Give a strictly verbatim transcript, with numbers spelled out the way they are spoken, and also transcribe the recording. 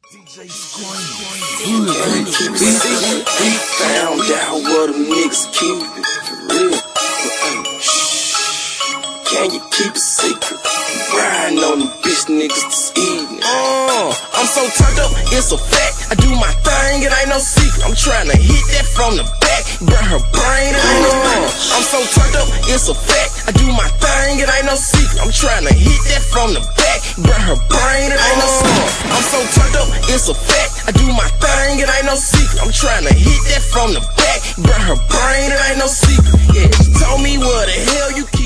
Can't keep it secret. We found out what them niggas keep it. For real. Shh. Can you keep it secret? Riding on them bitch niggas this evening. Uh, I'm so turned up, it's a fact. I do my thing, it ain't no secret. I'm tryna hit that from the back, burn her brain, it ain't no uh, I'm so turned up, it's a fact. I do my thing, it ain't no secret. I'm tryna hit that from the back, burn her brain, it ain't no secret. I'm so turned up, it's a fact. I do my thing, it ain't no secret. I'm tryna hit that from the back, burn her brain, it ain't no secret. Yeah, she told me what the hell you